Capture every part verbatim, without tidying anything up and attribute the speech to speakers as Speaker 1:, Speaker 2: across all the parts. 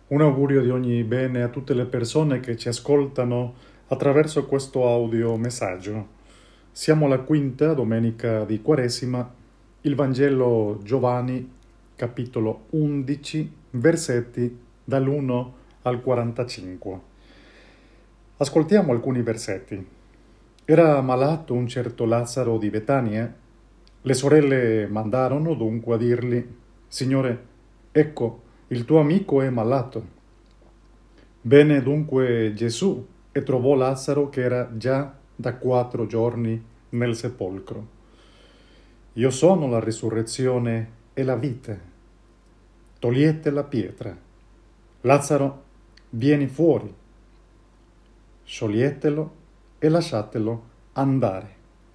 Speaker 1: Un augurio di ogni bene a tutte le persone che ci ascoltano attraverso questo audio messaggio. Siamo alla quinta domenica di Quaresima, il Vangelo Giovanni, capitolo undici, versetti dall'uno al quarantacinque. Ascoltiamo alcuni versetti. Era malato un certo Lazzaro di Betania. Le sorelle mandarono dunque a dirgli: Signore, ecco, il tuo amico è malato. Venne dunque Gesù e trovò Lazzaro che era già da quattro giorni nel sepolcro. Io sono la risurrezione e la vita. Togliete la pietra. Lazzaro, vieni fuori. Scioglietelo e lasciatelo andare.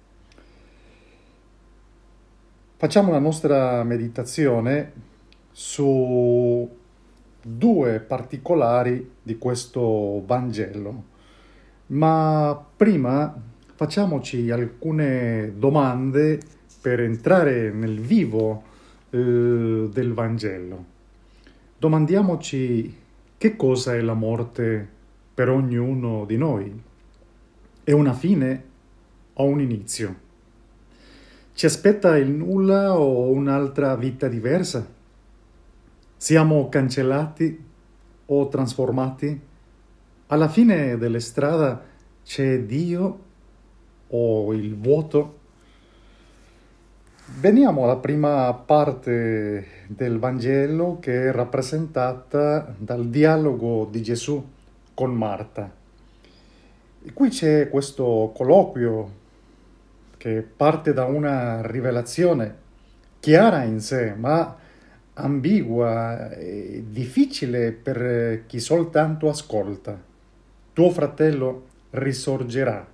Speaker 1: Facciamo la nostra meditazione su due particolari di questo Vangelo, ma prima facciamoci alcune domande per entrare nel vivo eh, del Vangelo. Domandiamoci: che cosa è la morte per ognuno di noi? È una fine o un inizio? Ci aspetta il nulla o un'altra vita diversa? Siamo cancellati o trasformati? Alla fine della strada c'è Dio o il vuoto? Veniamo alla prima parte del Vangelo, che è rappresentata dal dialogo di Gesù con Marta. E qui c'è questo colloquio che parte da una rivelazione chiara in sé, ma ambigua e difficile per chi soltanto ascolta. Tuo fratello risorgerà.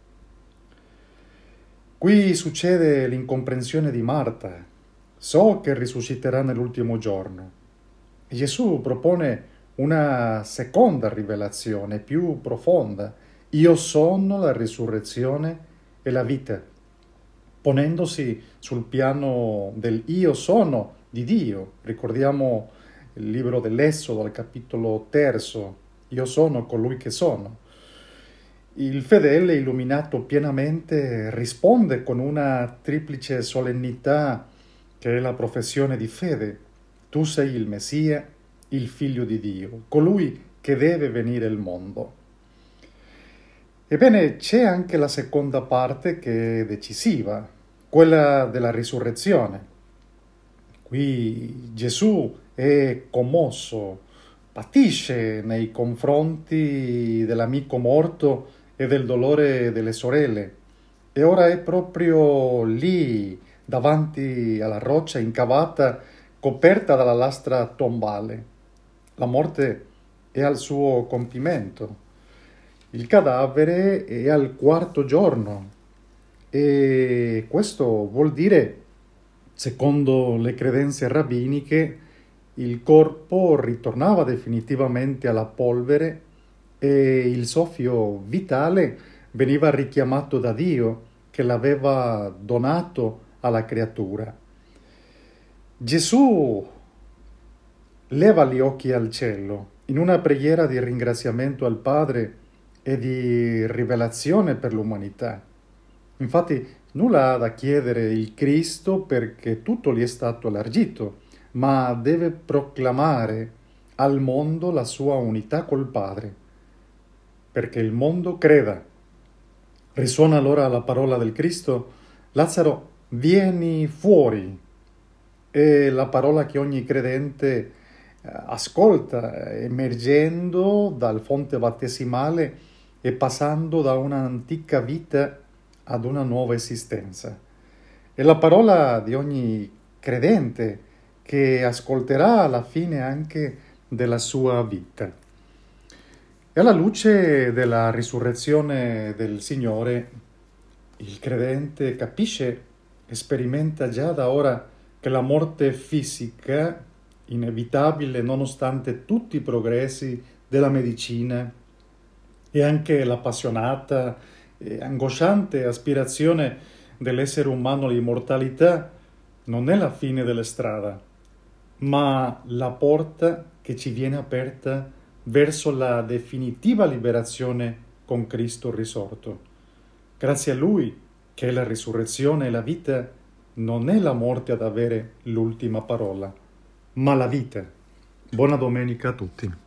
Speaker 1: Qui succede l'incomprensione di Marta. So che risusciterà nell'ultimo giorno. Gesù propone una seconda rivelazione più profonda. Io sono la risurrezione e la vita, ponendosi sul piano del io sono di Dio. Ricordiamo il libro dell'Esodo, al capitolo terzo, io sono colui che sono. Il fedele, illuminato pienamente, risponde con una triplice solennità che è la professione di fede. Tu sei il Messia, il Figlio di Dio, colui che deve venire al mondo. Ebbene, c'è anche la seconda parte che è decisiva, quella della risurrezione. Qui Gesù è commosso, patisce nei confronti dell'amico morto e del dolore delle sorelle, e ora è proprio lì, davanti alla roccia incavata, coperta dalla lastra tombale. La morte è al suo compimento. Il cadavere è al quarto giorno e questo vuol dire, secondo le credenze rabbiniche, il corpo ritornava definitivamente alla polvere e il soffio vitale veniva richiamato da Dio, che l'aveva donato alla creatura. Gesù leva gli occhi al cielo in una preghiera di ringraziamento al Padre e di rivelazione per l'umanità. Infatti nulla ha da chiedere il Cristo, perché tutto gli è stato allargito, ma deve proclamare al mondo la sua unità col Padre, perché il mondo creda. Risuona allora la parola del Cristo: Lazzaro, vieni fuori. È la parola che ogni credente ascolta, emergendo dal fonte battesimale e passando da un'antica vita ad una nuova esistenza. È la parola di ogni credente che ascolterà alla fine anche della sua vita. E alla luce della risurrezione del Signore, il credente capisce e sperimenta già da ora che la morte fisica, inevitabile nonostante tutti i progressi della medicina e anche l'appassionata e angosciante aspirazione dell'essere umano all'immortalità, non è la fine della strada, ma la porta che ci viene aperta verso la definitiva liberazione con Cristo risorto. Grazie a Lui, che è la risurrezione e la vita, non è la morte ad avere l'ultima parola, ma la vita. Buona domenica a tutti.